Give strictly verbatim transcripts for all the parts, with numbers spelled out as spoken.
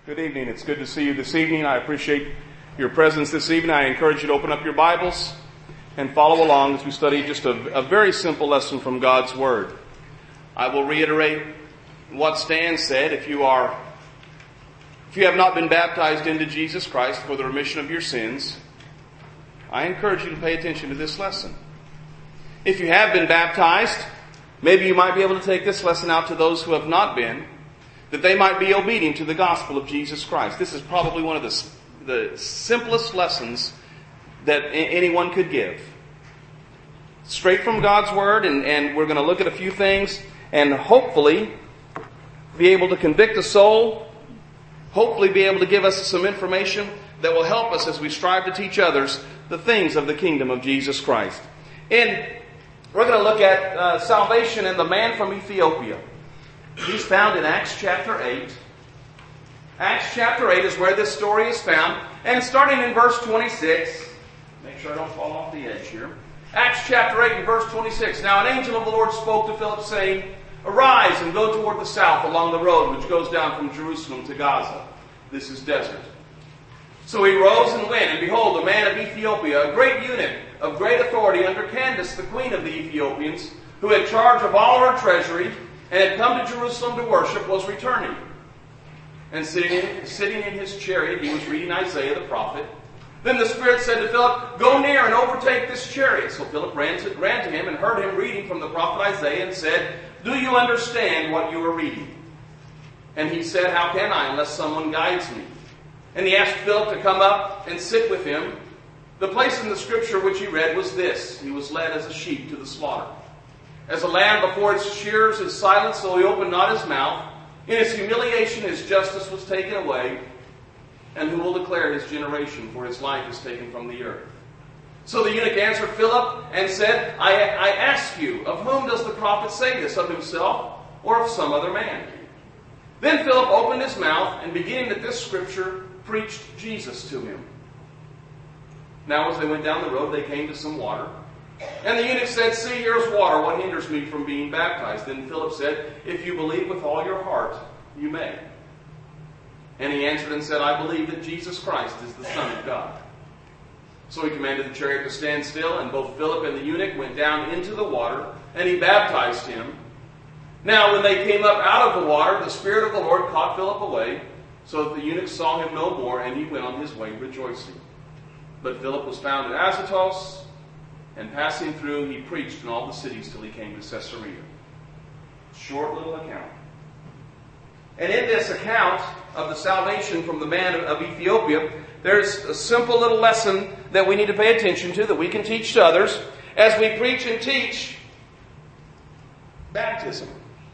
Good evening. It's good to see you this evening. I appreciate your presence this evening. I encourage you to open up your Bibles and follow along as we study just a, a very simple lesson from God's Word. I will reiterate what Stan said. If you are, if you have not been baptized into Jesus Christ for the remission of your sins, I encourage you to pay attention to this lesson. If you have been baptized, maybe you might be able to take this lesson out to those who have not been, that they might be obedient to the gospel of Jesus Christ. This is probably one of the, the simplest lessons that anyone could give. Straight from God's Word, and, and we're going to look at a few things and hopefully be able to convict the soul, hopefully be able to give us some information that will help us as we strive to teach others the things of the kingdom of Jesus Christ. And we're going to look at uh, salvation and the man from Ethiopia. He's found in Acts chapter eight. Acts chapter eight is where this story is found. And starting in verse twenty-six, make sure I don't fall off the edge here. Acts chapter eight and verse twenty-six. Now an angel of the Lord spoke to Philip, saying, "Arise and go toward the south along the road which goes down from Jerusalem to Gaza. This is desert." So he rose and went, and behold, a man of Ethiopia, a great eunuch of great authority under Candace, the queen of the Ethiopians, who had charge of all her treasury, and had come to Jerusalem to worship, was returning. And sitting in, sitting in his chariot, he was reading Isaiah the prophet. Then the Spirit said to Philip, "Go near and overtake this chariot." So Philip ran to, ran to him and heard him reading from the prophet Isaiah and said, "Do you understand what you are reading?" And he said, "How can I unless someone guides me?" And he asked Philip to come up and sit with him. The place in the scripture which he read was this: "He was led as a sheep to the slaughter. As a lamb before its shearers is silent, so he opened not his mouth. In his humiliation his justice was taken away. And who will declare his generation? For his life is taken from the earth." So the eunuch answered Philip and said, I, I ask you, of whom does the prophet say this, of himself or of some other man?" Then Philip opened his mouth, and beginning at this scripture, preached Jesus to him. Now as they went down the road, they came to some water. And the eunuch said, "See, here is water. What hinders me from being baptized?" Then Philip said, "If you believe with all your heart, you may." And he answered and said, "I believe that Jesus Christ is the Son of God." So he commanded the chariot to stand still, and both Philip and the eunuch went down into the water, and he baptized him. Now when they came up out of the water, the Spirit of the Lord caught Philip away, so that the eunuch saw him no more, and he went on his way rejoicing. But Philip was found at Azotus, and passing through, he preached in all the cities till he came to Caesarea. Short little account. And in this account of the salvation from the man of Ethiopia, there's a simple little lesson that we need to pay attention to, that we can teach to others as we preach and teach baptism.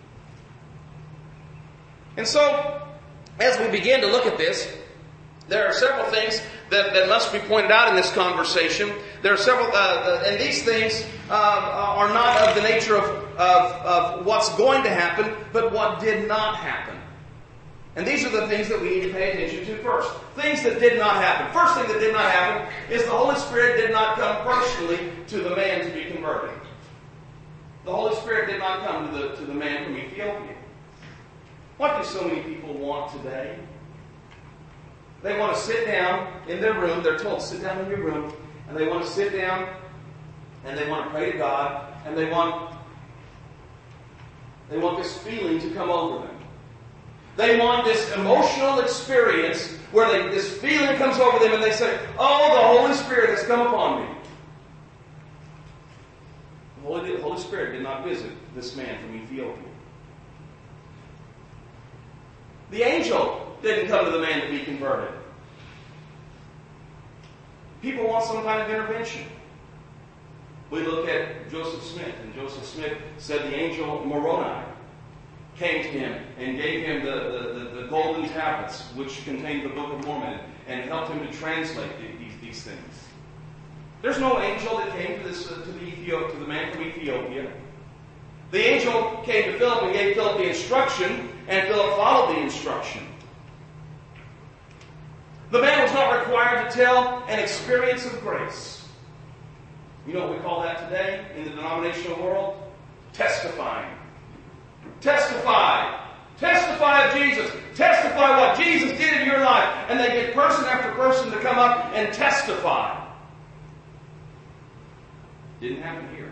And so, as we begin to look at this, there are several things that, that must be pointed out in this conversation. There are several, uh, and these things uh, are not of the nature of, of, of what's going to happen, but what did not happen. And these are the things that we need to pay attention to first. Things that did not happen. First thing that did not happen is the Holy Spirit did not come personally to the man to be converted. The Holy Spirit did not come to the, to the man from Ethiopia. What do so many people want today? They want to sit down in their room. They're told, sit down in your room. And they want to sit down and they want to pray to God. And they want, they want this feeling to come over them. They want this emotional experience where they, this feeling comes over them and they say, "Oh, the Holy Spirit has come upon me." The Holy, the Holy Spirit did not visit this man from Ethiopia. The angel didn't come to the man to be converted. People want some kind of intervention. We look at Joseph Smith, and Joseph Smith said the angel Moroni came to him and gave him the, the, the, the golden tablets which contained the Book of Mormon and helped him to translate these, these things. There's no angel that came to this uh, to the Ethiop, to the man from Ethiopia. The angel came to Philip and gave Philip the instruction, and Philip followed the instruction. The man was not required to tell an experience of grace. You know what we call that today in the denominational world? Testifying. Testify. Testify of Jesus. Testify what Jesus did in person to come up and testify. Didn't happen here.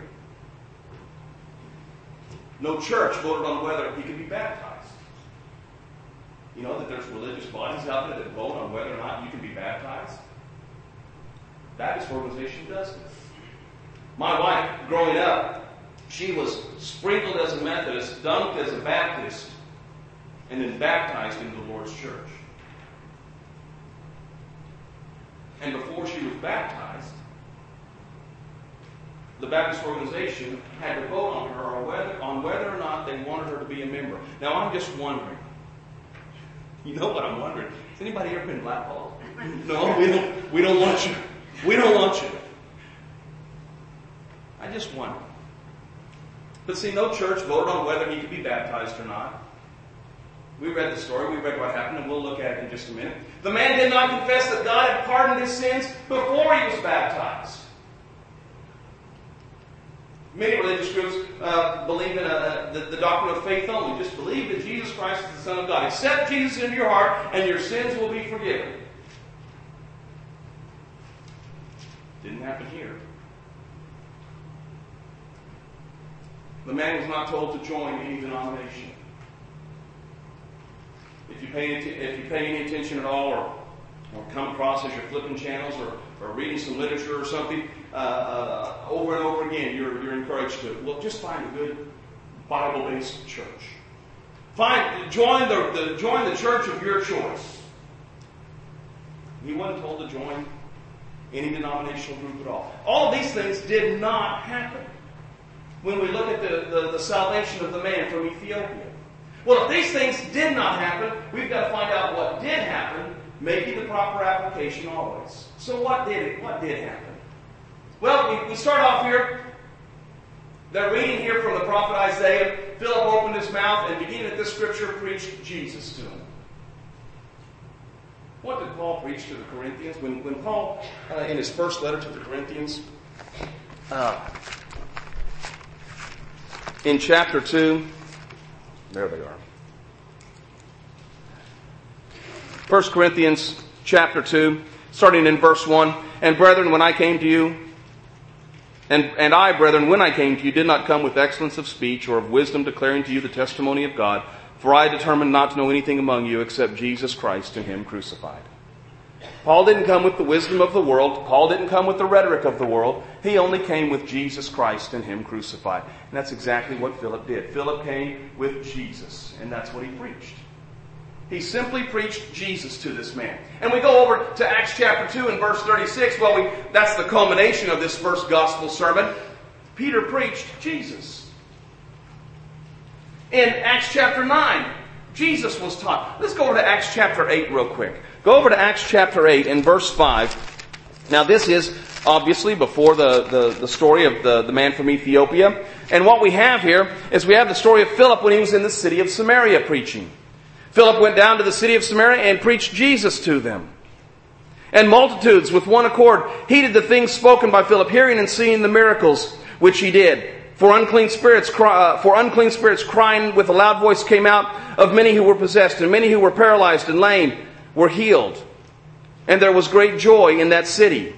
No church voted on whether he could be baptized. You know that there's religious bodies out there that vote on whether or not you can be baptized? Baptist organization does this. My wife, growing up, she was sprinkled as a Methodist, dunked as a Baptist, and then baptized into the Lord's church. And before she was baptized, the Baptist organization had to vote on her or whether, on whether or not they wanted her to be a member. Now, I'm just wondering. You know what I'm wondering? Has anybody ever been blackballed? No, we don't, we don't want you. We don't want you. I just wonder. But see, no church voted on whether he could be baptized or not. We read the story, we read what happened, and we'll look at it in just a minute. The man did not confess that God had pardoned his sins before he was baptized. Many religious groups uh, believe in a, a, the, the doctrine of faith only. Just believe that Jesus Christ is the Son of God. Accept Jesus into your heart, and your sins will be forgiven. Didn't happen here. The man was not told to join any denomination. If you pay, if you pay any attention at all, or, or come across as you're flipping channels, or, or reading some literature or something, uh, uh, over and over again, you're, you're encouraged to, well, just find a good Bible-based church. Find, join the, the, join the church of your choice. He wasn't told to join any denominational group at all. All these things did not happen when we look at the, the, the salvation of the man from Ethiopia. Well, if these things did not happen, we've got to find out what did happen, making the proper application always. So what did what did happen? Well, we, we start off here. They're reading here from the prophet Isaiah. Philip opened his mouth and beginning at this scripture preached Jesus to him. What did Paul preach to the Corinthians? When, when Paul, uh, in his first letter to the Corinthians, uh, in chapter two, there they are. First Corinthians chapter two, starting in verse one. And brethren, when I came to you, and, and I, brethren, when I came to you, did not come with excellence of speech or of wisdom declaring to you the testimony of God, for I determined not to know anything among you except Jesus Christ and Him crucified. Paul didn't come with the wisdom of the world. Paul didn't come with the rhetoric of the world. He only came with Jesus Christ and Him crucified. And that's exactly what Philip did. Philip came with Jesus, and that's what he preached. He simply preached Jesus to this man. And we go over to Acts chapter two and verse thirty-six. Well, we, that's the culmination of this first gospel sermon. Peter preached Jesus. In Acts chapter nine, Jesus was taught. Let's go over to Acts chapter eight real quick. Go over to Acts chapter eight and verse five. Now this is obviously before the, the, the story of the, the man from Ethiopia. And what we have here is we have the story of Philip when he was in the city of Samaria preaching. Philip went down to the city of Samaria and preached Jesus to them. And multitudes with one accord heeded the things spoken by Philip, hearing and seeing the miracles which he did. For unclean spirits, cry, uh, for unclean spirits crying with a loud voice came out of many who were possessed, and many who were paralyzed and lame were healed. And there was great joy in that city.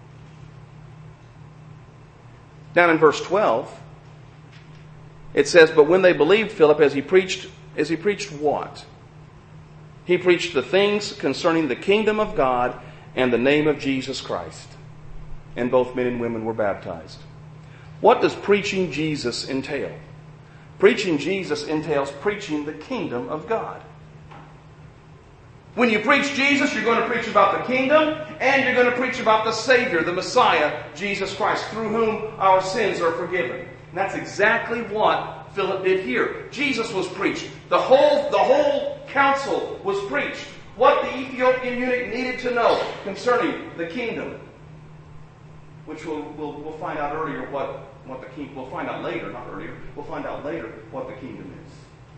Down in verse twelve, it says, but when they believed Philip as he preached, as he preached what? He preached the things concerning the kingdom of God and the name of Jesus Christ. And both men and women were baptized. What does preaching Jesus entail? Preaching Jesus entails preaching the kingdom of God. When you preach Jesus, you're going to preach about the kingdom, and you're going to preach about the Savior, the Messiah, Jesus Christ, through whom our sins are forgiven. And that's exactly what Philip did here. Jesus was preached. The whole, the whole council was preached. What the Ethiopian eunuch needed to know concerning the kingdom, which we'll, we'll, we'll find out earlier what, what the king, we'll find out later, not earlier, we'll find out later what the kingdom is.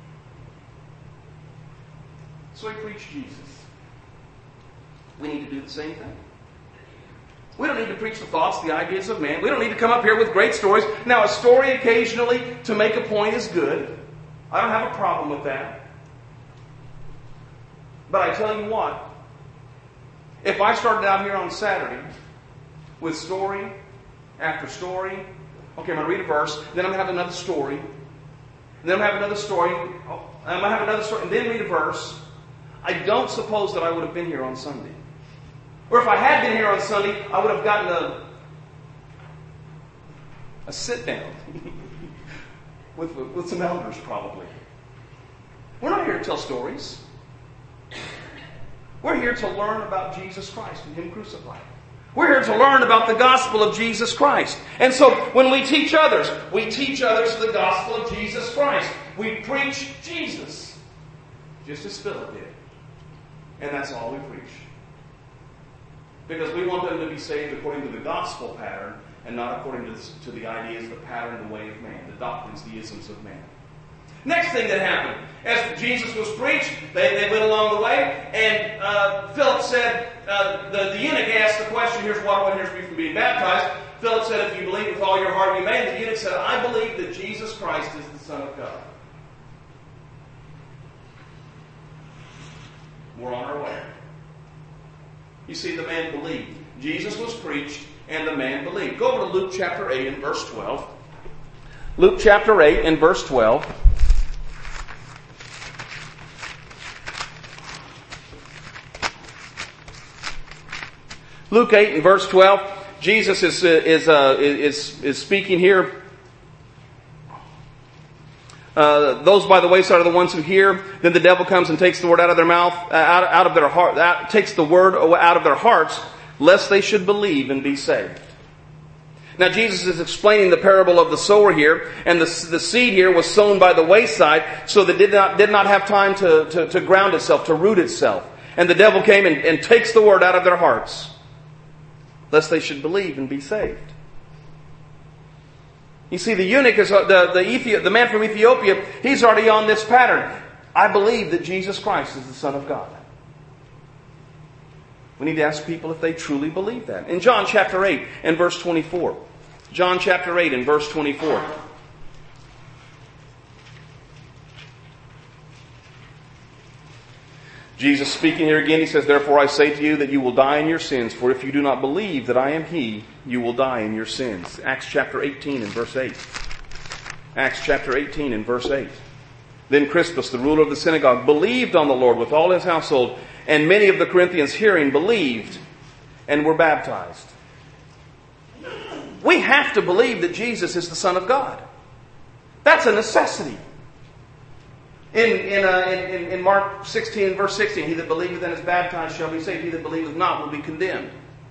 So he preached Jesus. We need to do the same thing. We don't need to preach the thoughts, the ideas of man. We don't need to come up here with great stories. Now, a story occasionally to make a point is good. I don't have a problem with that. But I tell you what, If I started out here on Saturday with story after story, okay, I'm going to read a verse, then I'm going to have another story, then I'm going to have another story, I'm going to have another story, and then read a verse, I don't suppose that I would have been here on Sunday. Or if I had been here on Sunday, I would have gotten a, a sit down with, with some elders probably. We're not here to tell stories. We're here to learn about Jesus Christ and Him crucified. We're here to learn about the gospel of Jesus Christ. And so when we teach others, we teach others the gospel of Jesus Christ. We preach Jesus, just as Philip did. And that's all we preach. Because we want them to be saved according to the gospel pattern and not according to the, to the ideas, the pattern, the way of man, the doctrines, the isms of man. Next thing that happened, as Jesus was preached, they, they went along the way, and uh, Philip said, uh, the, the eunuch asked the question, here's what one hears me from being baptized. Philip said, if you believe with all your heart, you may. And the eunuch said, I believe that Jesus Christ is the Son of God. We're on our way. You see, the man believed. Jesus was preached, and the man believed. Go over to Luke chapter eight and verse twelve. Luke chapter eight and verse twelve. Luke eight and verse twelve. Jesus is is uh, is is speaking here. Uh, those by the wayside are the ones who hear. Then the devil comes and takes the word out of their mouth, uh, out, out of their heart, out, takes the word out of their hearts, lest they should believe and be saved. Now Jesus is explaining the parable of the sower here, and the, the seed here was sown by the wayside, so that it did not did not have time to, to, to ground itself, to root itself. And the devil came and, and takes the word out of their hearts, lest they should believe and be saved. You see, the eunuch is uh, the the, Ethi- the man from Ethiopia. He's already on this pattern. I believe that Jesus Christ is the Son of God. We need to ask people if they truly believe that. In John chapter eight and verse twenty-four, John chapter eight and verse twenty-four. Jesus speaking here again, He says, therefore I say to you that you will die in your sins, for if you do not believe that I am He, you will die in your sins. Acts chapter eighteen and verse eight. Acts chapter eighteen and verse eight. Then Crispus, the ruler of the synagogue, believed on the Lord with all his household, and many of the Corinthians hearing believed and were baptized. We have to believe that Jesus is the Son of God. That's a necessity. In, in, uh, in, in Mark sixteen, verse sixteen, he that believeth and is baptized shall be saved. He that believeth not will be condemned.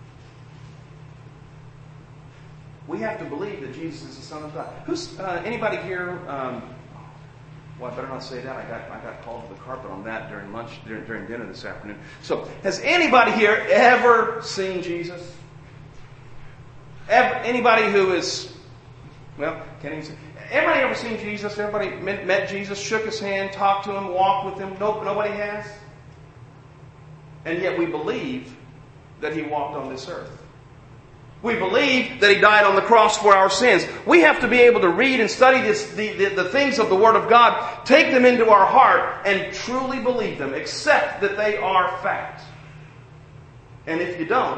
We have to believe that Jesus is the Son of God. Who's uh, anybody here? Um, well, I better not say that. I got I got called to the carpet on that during lunch during, during dinner this afternoon. So, has anybody here ever seen Jesus? Ever, anybody who is well, can't even say. Everybody ever seen Jesus? Everybody met, met Jesus, shook His hand, talked to Him, walked with Him? Nope, nobody has. And yet we believe that He walked on this earth. We believe that He died on the cross for our sins. We have to be able to read and study this, the, the, the things of the Word of God, take them into our heart, and truly believe them, accept that they are fact. And if you don't,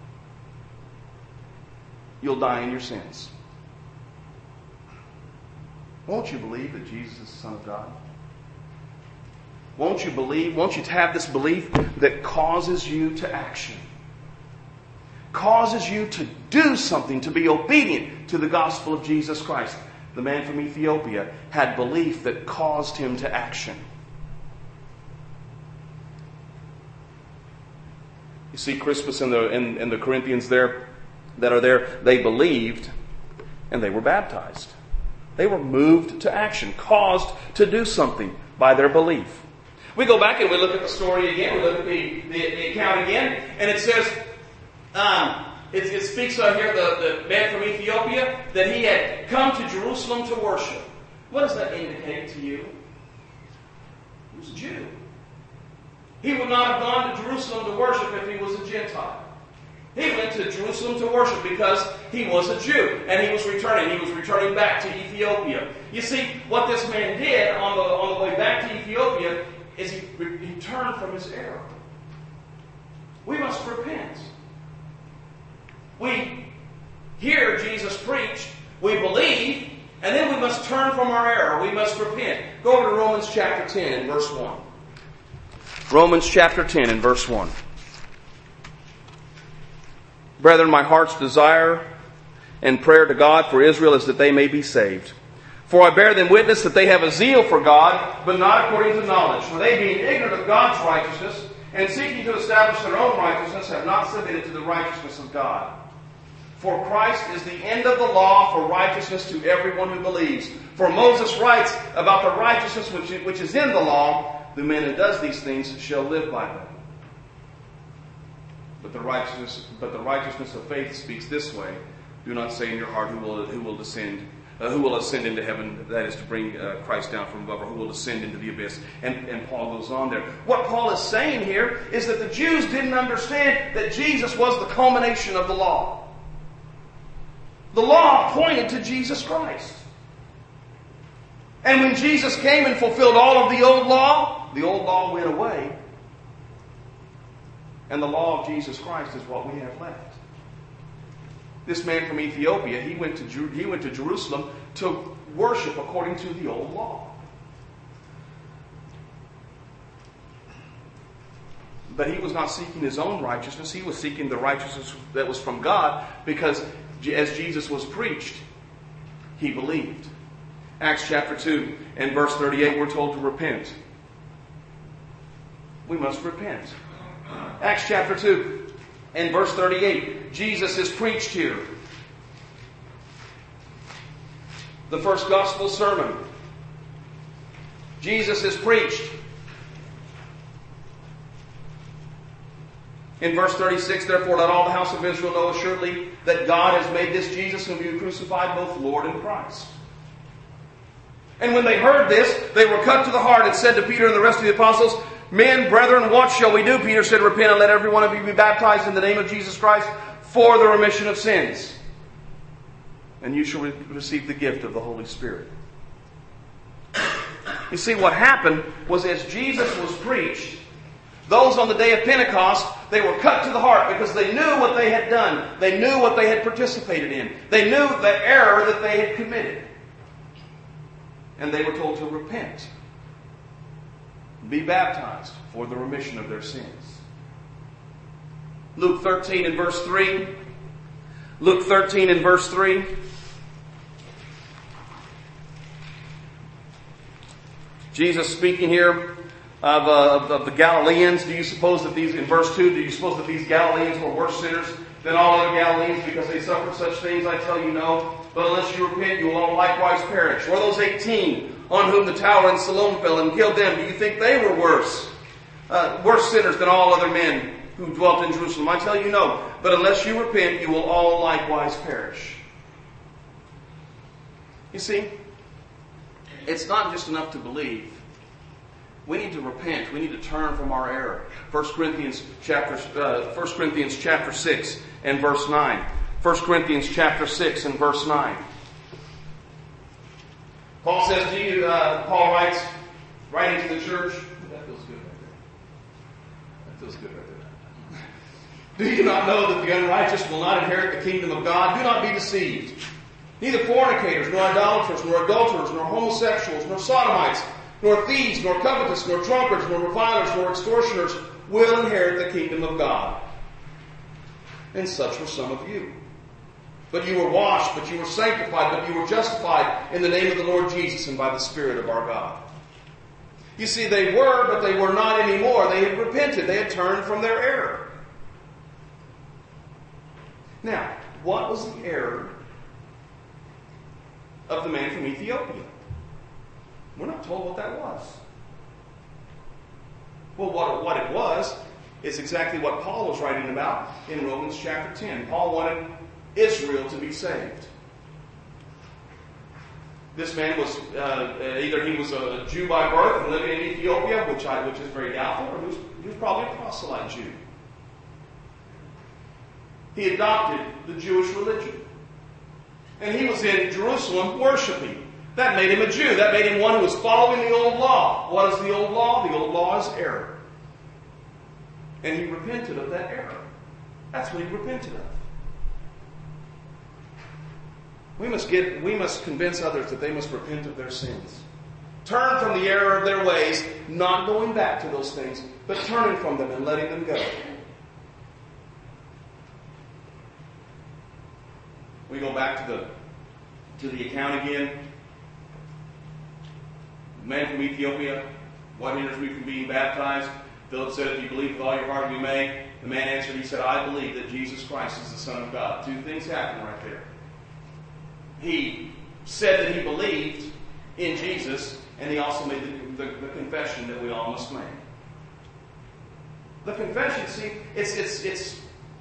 you'll die in your sins. Won't you believe that Jesus is the Son of God? Won't you believe, won't you have this belief that causes you to action? Causes you to do something, to be obedient to the gospel of Jesus Christ. The man from Ethiopia had belief that caused him to action. You see, Crispus and the, and, and the Corinthians there that are there, they believed and they were baptized. They were moved to action, caused to do something by their belief. We go back and we look at the story again. We look at the, the, the account again. And it says, um, it, it speaks of here, the, the man from Ethiopia, that he had come to Jerusalem to worship. What does that indicate to you? He was a Jew. He would not have gone to Jerusalem to worship if he was a Gentile. He went to Jerusalem to worship because he was a Jew. And he was returning. He was returning back to Ethiopia. You see, what this man did on the, on the way back to Ethiopia is he, he turned from his error. We must repent. We hear Jesus preached, we believe, and then we must turn from our error. We must repent. Go over to Romans chapter ten and verse one. Romans chapter ten and verse one. Brethren, my heart's desire and prayer to God for Israel is that they may be saved. For I bear them witness that they have a zeal for God, but not according to knowledge. For they, being ignorant of God's righteousness, and seeking to establish their own righteousness, have not submitted to the righteousness of God. For Christ is the end of the law for righteousness to everyone who believes. For Moses writes about the righteousness which, which is in the law, the man who does these things shall live by them. But the righteousness, but the righteousness of faith speaks this way: do not say in your heart, who will who will descend, uh, who will ascend into heaven? That is to bring uh, Christ down from above, or who will descend into the abyss? And, and Paul goes on there. What Paul is saying here is that the Jews didn't understand that Jesus was the culmination of the law. The law pointed to Jesus Christ. And when Jesus came and fulfilled all of the old law, the old law went away. And the law of Jesus Christ is what we have left. This man from Ethiopia, he went to Jer- he went to Jerusalem to worship according to the old law. But he was not seeking his own righteousness. He was seeking the righteousness that was from God, because as Jesus was preached, he believed. Acts chapter two and verse thirty-eight, we're told to repent. We must repent. Acts chapter two and verse thirty-eight, Jesus is preached here. The first gospel sermon. Jesus is preached. In verse thirty-six, therefore let all the house of Israel know assuredly that God has made this Jesus whom you crucified both Lord and Christ. And when they heard this, they were cut to the heart and said to Peter and the rest of the apostles, men, brethren, what shall we do? Peter said, repent and let every one of you be baptized in the name of Jesus Christ for the remission of sins. And you shall re- receive the gift of the Holy Spirit. You see, what happened was as Jesus was preached, those on the day of Pentecost, they were cut to the heart because they knew what they had done. They knew what they had participated in. They knew the error that they had committed. And they were told to repent. Be baptized for the remission of their sins. Luke thirteen and verse three. Luke thirteen and verse three. Jesus speaking here of, uh, of the Galileans. Do you suppose that these, in verse two, do you suppose that these Galileans were worse sinners than all other Galileans because they suffered such things? I tell you no. But unless you repent, you will all likewise perish. Or those eighteen on whom the tower in Siloam fell and killed them, do you think they were worse? Uh, worse sinners than all other men who dwelt in Jerusalem? I tell you no. But unless you repent, you will all likewise perish. You see, it's not just enough to believe. We need to repent. We need to turn from our error. First Corinthians chapter, uh, First Corinthians chapter six and verse nine. First Corinthians chapter six and verse nine. Paul says to you, uh, Paul writes, writing to the church, that feels good right there. That feels good right there. Do you not know that the unrighteous will not inherit the kingdom of God? Do not be deceived. Neither fornicators, nor idolaters, nor adulterers, nor homosexuals, nor sodomites, nor thieves, nor covetous, nor drunkards, nor revilers, nor extortioners will inherit the kingdom of God. And such were some of you. But you were washed, but you were sanctified, but you were justified in the name of the Lord Jesus and by the Spirit of our God. You see, they were, but they were not anymore. They had repented. They had turned from their error. Now, what was the error of the man from Ethiopia? We're not told what that was. Well, what, what it was is exactly what Paul was writing about in Romans chapter ten. Paul wanted Israel to be saved. This man was, uh, either he was a Jew by birth and living in Ethiopia, which I, which is very doubtful, or he was, he was probably a proselyte Jew. He adopted the Jewish religion. And he was in Jerusalem worshiping. That made him a Jew. That made him one who was following the old law. What is the old law? The old law is error. And he repented of that error. That's what he repented of. We must get, we must convince others that they must repent of their sins. Turn from the error of their ways, not going back to those things, but turning from them and letting them go. We go back to the to the account again. The man from Ethiopia, what hinders me from being baptized? Philip said, if you believe with all your heart, you may. The man answered, he said, I believe that Jesus Christ is the Son of God. Two things happen right there. He said that he believed in Jesus, and he also made the, the, the confession that we all must make. The confession, see, it's, it's, it's,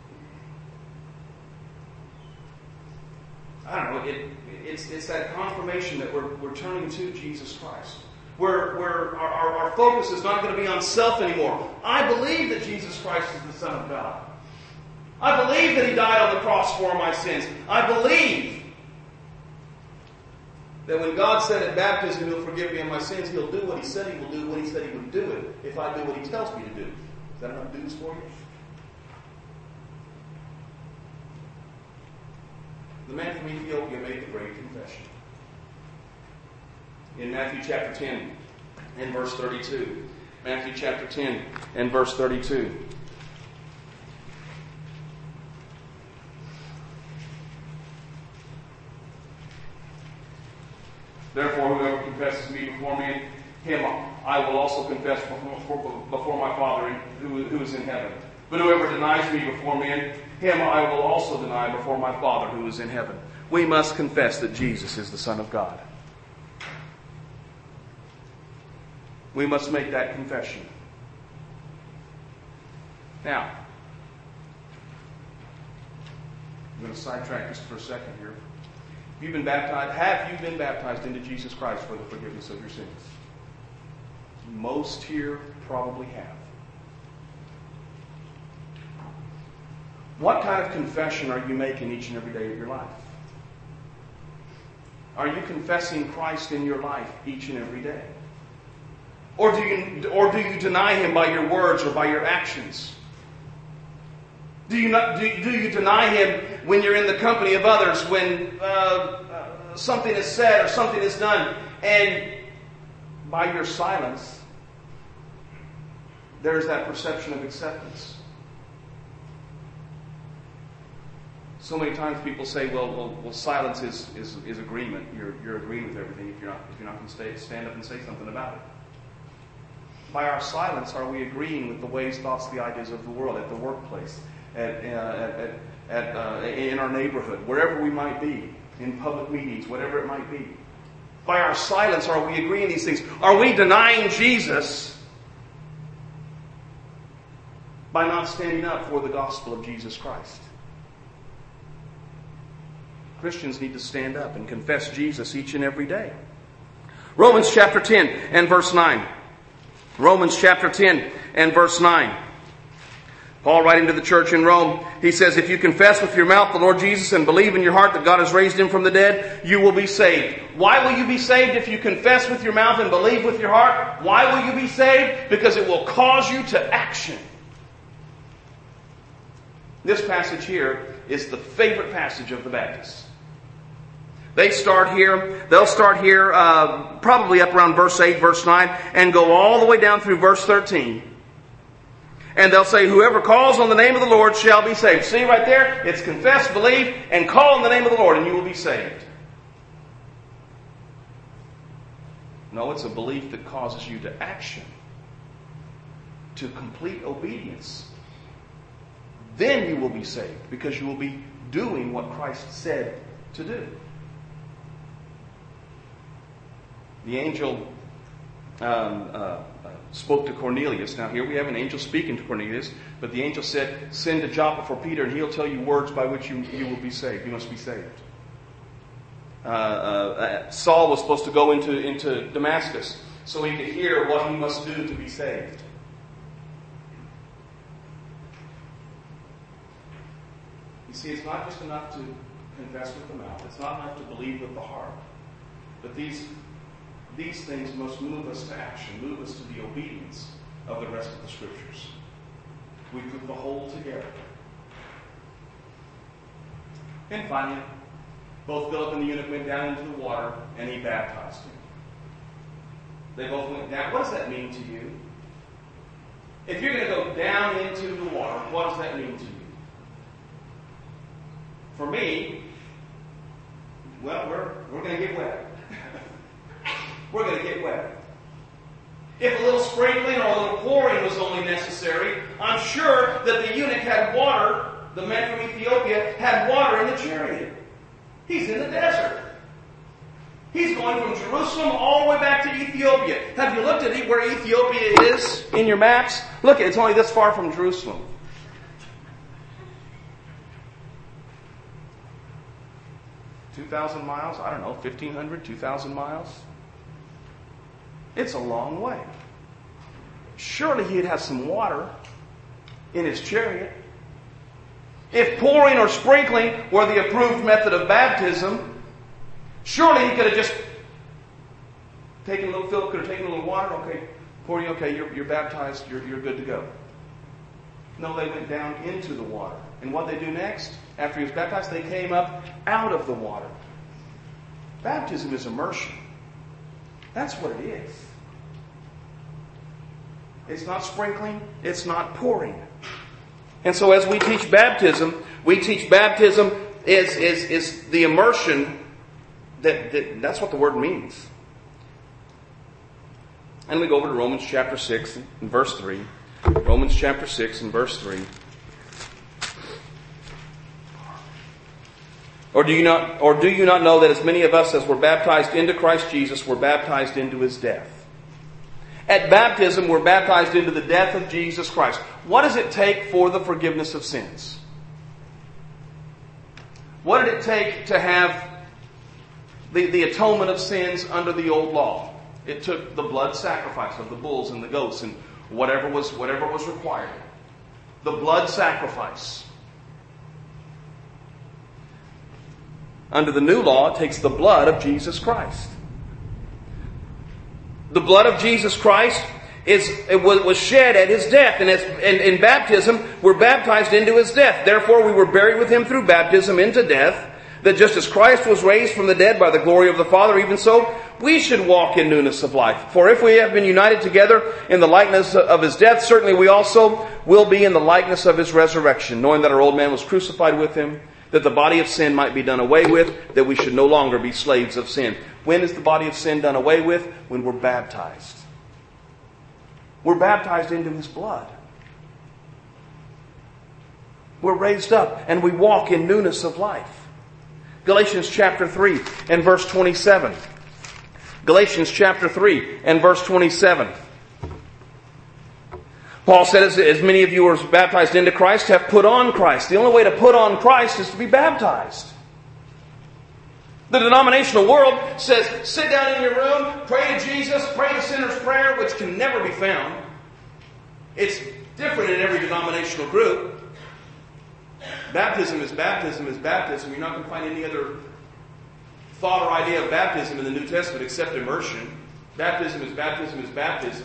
I don't know, it, it's, it's that confirmation that we're, we're turning to Jesus Christ. Where, where our, our, our focus is not going to be on self anymore. I believe that Jesus Christ is the Son of God. I believe that he died on the cross for my sins. I believe that when God said at baptism, he'll forgive me of my sins, he'll do what he said he will do when he said he would do it, if I do what he tells me to do. Is that enough news for you? The man from Ethiopia made the great confession. In Matthew chapter ten and verse thirty-two. Matthew chapter ten and verse thirty-two. Therefore, whoever confesses me before me, him I will also confess before, before my Father who, who is in heaven. But whoever denies me before men, him I will also deny before my Father who is in heaven. We must confess that Jesus is the Son of God. We must make that confession. Now, I'm going to sidetrack just for a second here. Have you been baptized? Have you been baptized into Jesus Christ for the forgiveness of your sins? Most here probably have. What kind of confession are you making each and every day of your life? Are you confessing Christ in your life each and every day? Or do you, or do you deny him by your words or by your actions? Do you not? Do, do you deny him when you're in the company of others, when uh, uh, something is said or something is done, and by your silence, there's that perception of acceptance? So many times people say, "Well, well, well silence is, is, is agreement. You're you're agreeing with everything if you're not if you're not going to stay, stand up and say something about it." By our silence, are we agreeing with the ways, thoughts, the ideas of the world, at the workplace, at, uh, at, at, at uh, in our neighborhood, wherever we might be, in public meetings, whatever it might be? By our silence, are we agreeing these things? Are we denying Jesus by not standing up for the gospel of Jesus Christ? Christians need to stand up and confess Jesus each and every day. Romans chapter ten and verse nine. Romans chapter ten and verse nine. Paul writing to the church in Rome, he says, if you confess with your mouth the Lord Jesus and believe in your heart that God has raised him from the dead, you will be saved. Why will you be saved if you confess with your mouth and believe with your heart? Why will you be saved? Because it will cause you to action. This passage here is the favorite passage of the Baptists. They start here, they'll start here uh, probably up around verse eight, verse nine, and go all the way down through verse thirteen. And they'll say, whoever calls on the name of the Lord shall be saved. See right there? It's confess, believe, and call on the name of the Lord, and you will be saved. No, it's a belief that causes you to action, to complete obedience. Then you will be saved, because you will be doing what Christ said to do. The angel um, uh, spoke to Cornelius. Now here we have an angel speaking to Cornelius, but the angel said, send to Joppa for Peter and he'll tell you words by which you, you will be saved. You must be saved. Uh, uh, Saul was supposed to go into, into Damascus so he could hear what he must do to be saved. You see, it's not just enough to confess with the mouth. It's not enough to believe with the heart. But these These things must move us to action, move us to the obedience of the rest of the Scriptures. We put the whole together. And finally, both Philip and the eunuch went down into the water, and he baptized him. They both went down. What does that mean to you? If you're going to go down into the water, what does that mean to you? For me, well, we're, we're going to get wet. We're going to get wet. If a little sprinkling or a little pouring was only necessary, I'm sure that the eunuch had water, the man from Ethiopia had water in the chariot. He's in the desert. He's going from Jerusalem all the way back to Ethiopia. Have you looked at where Ethiopia is in your maps? Look, it's only this far from Jerusalem. two thousand miles? I don't know, fifteen hundred, two thousand miles? It's a long way. Surely he'd have some water in his chariot. If pouring or sprinkling were the approved method of baptism, surely he could have just taken a little, Philip could have taken a little water, okay, pour you, okay, you're, you're baptized, you're, you're good to go. No, they went down into the water. And what they do next, after he was baptized, they came up out of the water. Baptism is immersion. That's what it is. It's not sprinkling, it's not pouring. And so as we teach baptism, we teach baptism is, is, is the immersion that, that that's what the word means. And we go over to Romans chapter six and verse three. Romans chapter six and verse three. Or do you not or do you not know that as many of us as were baptized into Christ Jesus were baptized into his death? At baptism, we're baptized into the death of Jesus Christ. What does it take for the forgiveness of sins? What did it take to have the, the atonement of sins under the old law? It took the blood sacrifice of the bulls and the goats and whatever was, whatever was required. The blood sacrifice. Under the new law, it takes the blood of Jesus Christ. The blood of Jesus Christ is it was, was shed at his death. And as, in, in baptism, we're baptized into his death. Therefore, we were buried with him through baptism into death, that just as Christ was raised from the dead by the glory of the Father, even so, we should walk in newness of life. For if we have been united together in the likeness of his death, certainly we also will be in the likeness of his resurrection, knowing that our old man was crucified with him, that the body of sin might be done away with, that we should no longer be slaves of sin. When is the body of sin done away with? When we're baptized. We're baptized into his blood. We're raised up and we walk in newness of life. Galatians chapter three and verse twenty-seven. Galatians chapter three and verse twenty-seven. Paul said, as, as many of you are baptized into Christ have put on Christ. The only way to put on Christ is to be baptized. The denominational world says, sit down in your room, pray to Jesus, pray the sinner's prayer, which can never be found. It's different in every denominational group. Baptism is baptism is baptism. You're not going to find any other thought or idea of baptism in the New Testament except immersion. Baptism is baptism is baptism.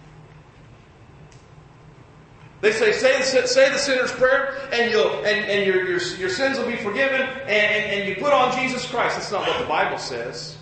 They say, say the, say the sinner's prayer, and you'll and, and your, your your sins will be forgiven, and, and, and you put on Jesus Christ. That's not what the Bible says.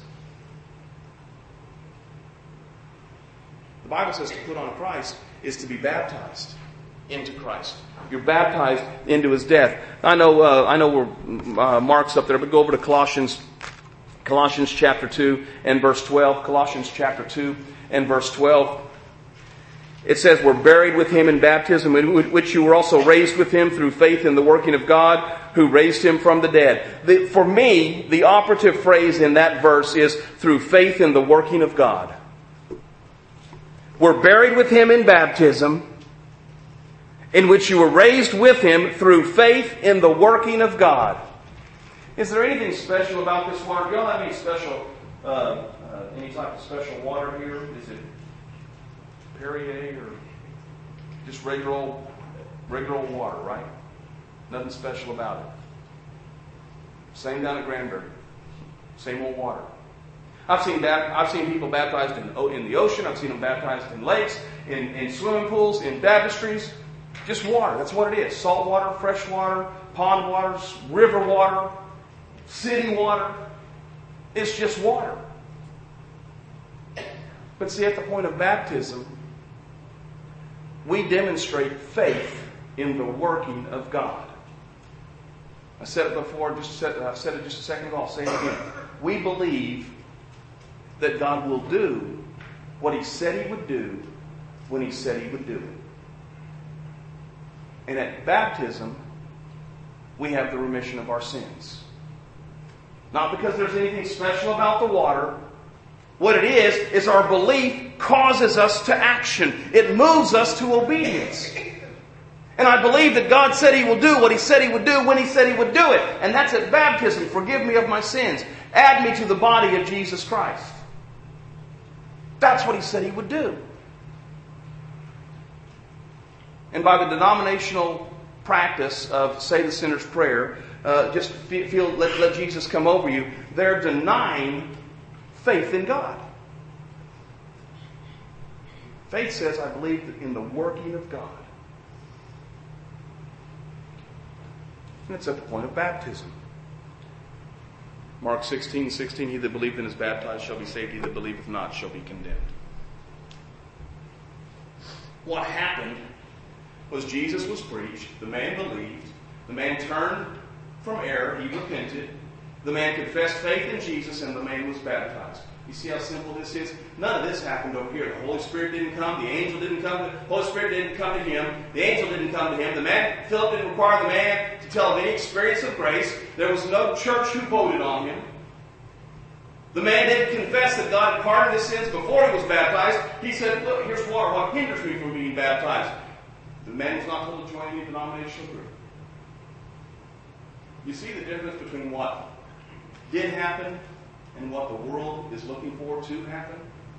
The Bible says to put on Christ is to be baptized into Christ. You're baptized into his death. I know uh, I know we're uh, Mark's up there, but go over to Colossians, Colossians chapter two and verse twelve. Colossians chapter two and verse twelve. It says, we're buried with him in baptism, in which you were also raised with him through faith in the working of God, who raised him from the dead. The, for me, the operative phrase in that verse is, through faith in the working of God. We're buried with him in baptism, in which you were raised with him through faith in the working of God. Is there anything special about this water? Do y'all have any special, uh, uh, any type of special water here? Is it Perrier or just regular old, regular old water, right? Nothing special about it. Same down at Granbury. Same old water. I've seen I've seen people baptized in, in the ocean. I've seen them baptized in lakes, in, in swimming pools, in baptistries. Just water. That's what it is. Salt water, fresh water, pond waters, river water, city water. It's just water. But see, at the point of baptism, we demonstrate faith in the working of God. I said it before, just said, I said it just a second ago, I'll say it again. We believe that God will do what He said He would do when He said He would do it. And at baptism, we have the remission of our sins. Not because there's anything special about the water. What it is, is our belief causes us to action. It moves us to obedience. And I believe that God said He will do what He said He would do when He said He would do it. And that's at baptism. Forgive me of my sins. Add me to the body of Jesus Christ. That's what He said He would do. And by the denominational practice of say the sinner's prayer, uh, just feel let, let Jesus come over you, they're denying faith in God. Faith says, I believe in the working of God. And it's at the point of baptism. Mark sixteen, sixteen, he that believeth and is baptized shall be saved, he that believeth not shall be condemned. What happened was Jesus was preached, the man believed, the man turned from error, he repented, the man confessed faith in Jesus, and the man was baptized. You see how simple this is? None of this happened over here. The Holy Spirit didn't come. The angel didn't come. The Holy Spirit didn't come to him. The angel didn't come to him. The man, Philip didn't require the man to tell of any experience of grace. There was no church who voted on him. The man didn't confess that God had pardoned his sins before he was baptized. He said, look, here's water. What hinders me from being baptized? The man was not told to join any denominational group. You see the difference between what did happen and what the world is looking for to happen?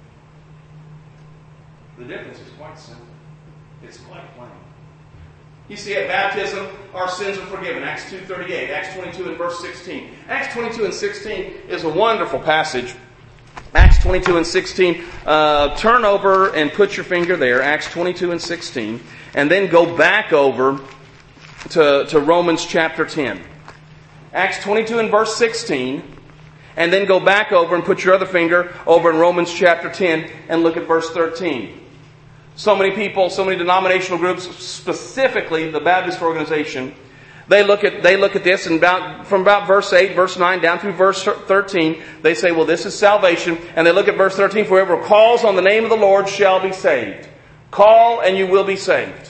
The difference is quite simple. It's quite plain. You see, at baptism, our sins are forgiven. Acts two thirty-eight, Acts twenty-two and verse sixteen. Acts twenty-two and sixteen is a wonderful passage. Acts twenty-two and sixteen. Uh, turn over and put your finger there. Acts twenty-two and sixteen. And then go back over to, to Romans chapter ten. Acts twenty-two and verse sixteen. And then go back over and put your other finger over in Romans chapter ten and look at verse thirteen. So many people, so many denominational groups, specifically the Baptist organization, they look at they look at this and about, from about verse eight, verse nine, down through verse thirteen, they say, well, this is salvation. And they look at verse thirteen, for whoever calls on the name of the Lord shall be saved. Call and you will be saved.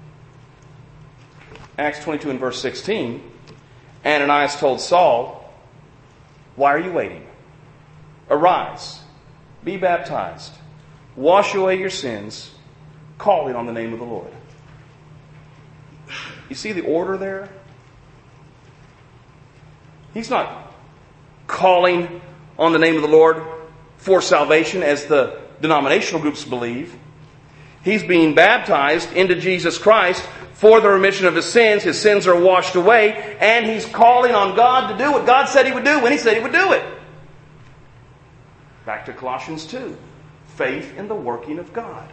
Acts twenty-two and verse sixteen, Ananias told Saul, why are you waiting? Arise, be baptized, wash away your sins, calling on the name of the Lord. You see the order there? He's not calling on the name of the Lord for salvation as the denominational groups believe. He's being baptized into Jesus Christ for the remission of his sins. His sins are washed away, and he's calling on God to do what God said he would do when he said he would do it. Back to Colossians two. Faith in the working of God.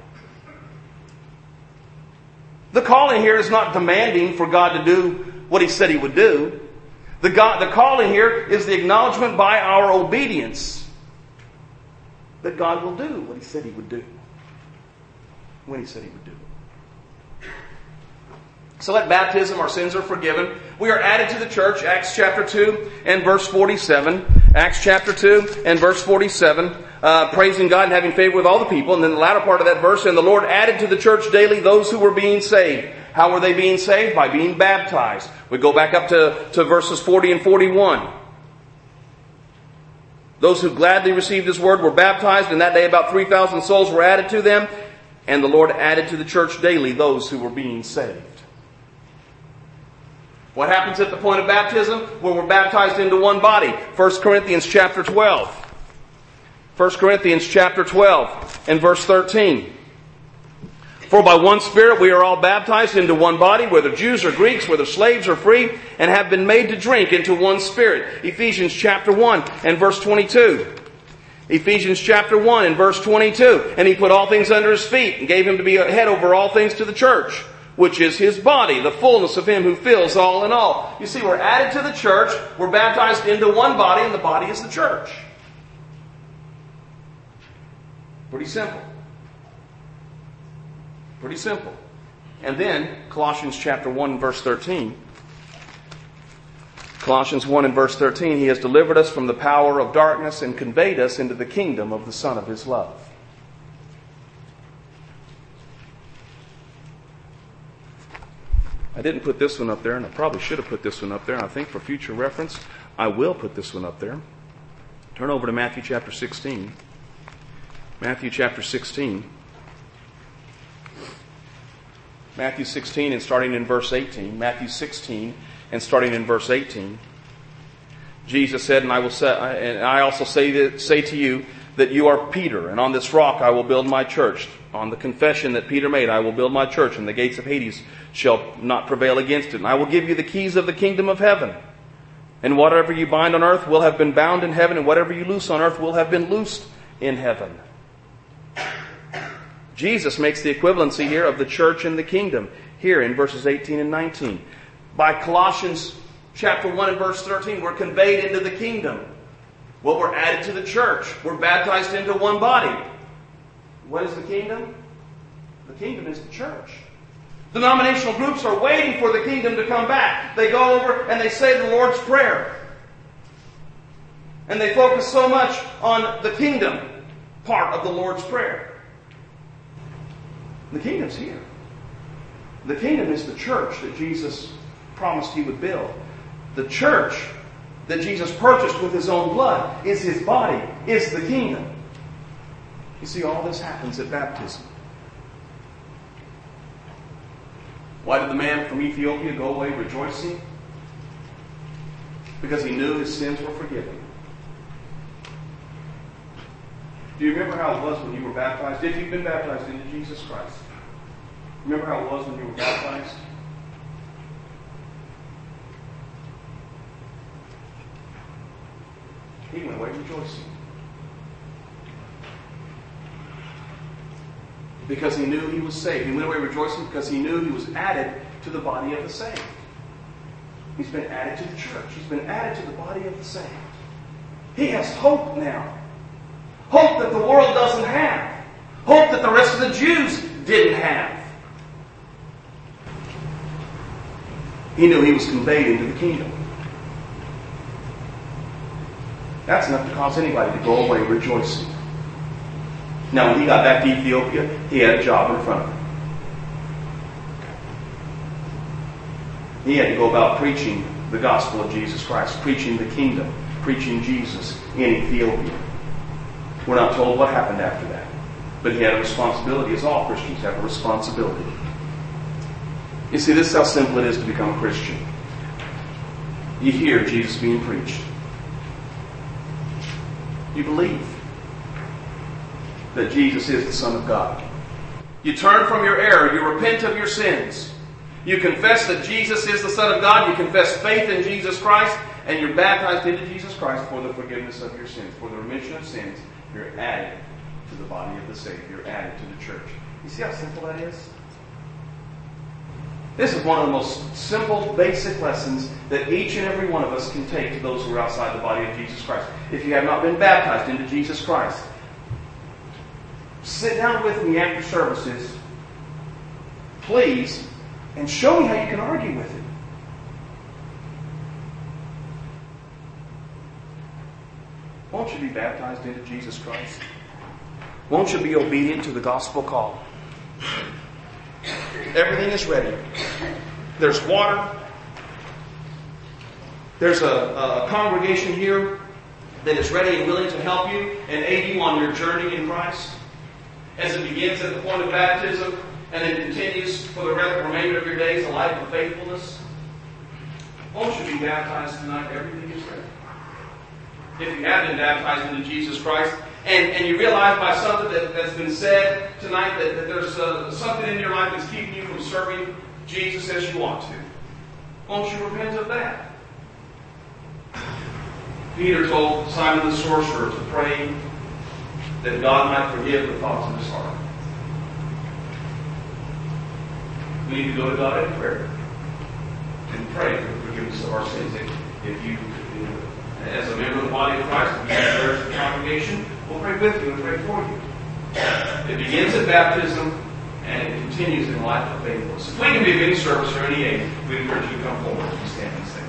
The calling here is not demanding for God to do what he said he would do. The, God, the calling here is the acknowledgement by our obedience that God will do what he said he would do when he said he would do it. So at baptism, our sins are forgiven. We are added to the church. Acts chapter two and verse forty-seven. Acts chapter two and verse forty-seven. Uh, praising God and having favor with all the people. And then the latter part of that verse, and the Lord added to the church daily those who were being saved. How were they being saved? By being baptized. We go back up to, to verses forty and forty-one. Those who gladly received his word were baptized, and that day about three thousand souls were added to them. And the Lord added to the church daily those who were being saved. What happens at the point of baptism? Well, we're baptized into one body. First Corinthians chapter twelve. First Corinthians chapter twelve and verse thirteen. For by one Spirit we are all baptized into one body, whether Jews or Greeks, whether slaves or free, and have been made to drink into one Spirit. Ephesians chapter one and verse twenty-two. Ephesians chapter one and verse twenty-two. And he put all things under his feet and gave him to be a head over all things to the church, which is His body, the fullness of Him who fills all in all. You see, we're added to the church, we're baptized into one body, and the body is the church. Pretty simple. Pretty simple. And then, Colossians chapter one and verse thirteen. Colossians one and verse thirteen, He has delivered us from the power of darkness and conveyed us into the kingdom of the Son of His love. I didn't put this one up there, and I probably should have put this one up there. I think for future reference, I will put this one up there. Turn over to Matthew chapter sixteen. Matthew chapter sixteen. Matthew sixteen and starting in verse eighteen. Matthew sixteen and starting in verse eighteen. Jesus said, and I will say, and I also say that, say to you that you are Peter, and on this rock I will build my church. On the confession that Peter made, I will build my church, and the gates of Hades shall not prevail against it. And I will give you the keys of the kingdom of heaven. And whatever you bind on earth will have been bound in heaven, and whatever you loose on earth will have been loosed in heaven. Jesus makes the equivalency here of the church and the kingdom here in verses eighteen and nineteen. By Colossians chapter one and verse thirteen, we're conveyed into the kingdom. Well, we're added to the church. We're baptized into one body. What is the kingdom? The kingdom is the church. Denominational groups are waiting for the kingdom to come back. They go over and they say the Lord's Prayer. And they focus so much on the kingdom part of the Lord's Prayer. The kingdom's here. The kingdom is the church that Jesus promised He would build. The church that Jesus purchased with His own blood is His body, is the kingdom. You see, all this happens at baptism. Why did the man from Ethiopia go away rejoicing? Because he knew his sins were forgiven. Do you remember how it was when you were baptized? If you've been baptized into Jesus Christ, remember how it was when you were baptized? He went away rejoicing. Because he knew he was saved. He went away rejoicing because he knew he was added to the body of the saved. He's been added to the church. He's been added to the body of the saved. He has hope now. Hope that the world doesn't have. Hope that the rest of the Jews didn't have. He knew he was conveyed into the kingdom. That's enough to cause anybody to go away rejoicing. Now, when he got back to Ethiopia, he had a job in front of him. He had to go about preaching the gospel of Jesus Christ, preaching the kingdom, preaching Jesus in Ethiopia. We're not told what happened after that. But he had a responsibility, as all Christians have a responsibility. You see, this is how simple it is to become a Christian. You hear Jesus being preached. You believe that Jesus is the Son of God. You turn from your error. You repent of your sins. You confess that Jesus is the Son of God. You confess faith in Jesus Christ. And you're baptized into Jesus Christ for the forgiveness of your sins. For the remission of sins, you're added to the body of the Savior. You're added to the church. You see how simple that is? This is one of the most simple, basic lessons that each and every one of us can take to those who are outside the body of Jesus Christ. If you have not been baptized into Jesus Christ, sit down with me after services, please, and show me how you can argue with it. Won't you be baptized into Jesus Christ? Won't you be obedient to the gospel call? Everything is ready. There's water. There's a, a congregation here that is ready and willing to help you and aid you on your journey in Christ. As it begins at the point of baptism and then continues for the remainder of your days, a life of faithfulness. Won't you be baptized tonight? Everything is ready. If you have been baptized into Jesus Christ, and, and you realize by something that, that's been said tonight that, that there's uh, something in your life that's keeping you from serving Jesus as you want to, won't you repent of that? Peter told Simon the sorcerer to pray that God might forgive the thoughts of his heart. we need to go to God in prayer and pray for the forgiveness of our sins. If, if you, as a member of the body of Christ, if you have prayers of the congregation, we'll pray with you and pray for you. It begins at baptism and it continues in life of faithfulness. If we can be of any service or any aid, we encourage you to come forward and stand and say.